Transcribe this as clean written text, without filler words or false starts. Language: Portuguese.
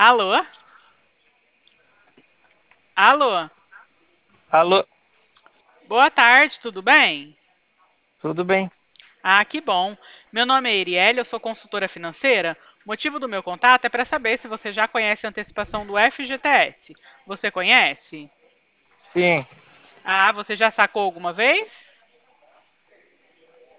Alô? Alô? Alô, Boa tarde, tudo bem? tudo bem? Ah, que bom. Meu nome é Erielle, eu sou consultora financeira. O motivo do meu contato é para saber se você já conhece a antecipação do FGTS. Você conhece? Sim, Ah, você já sacou alguma vez?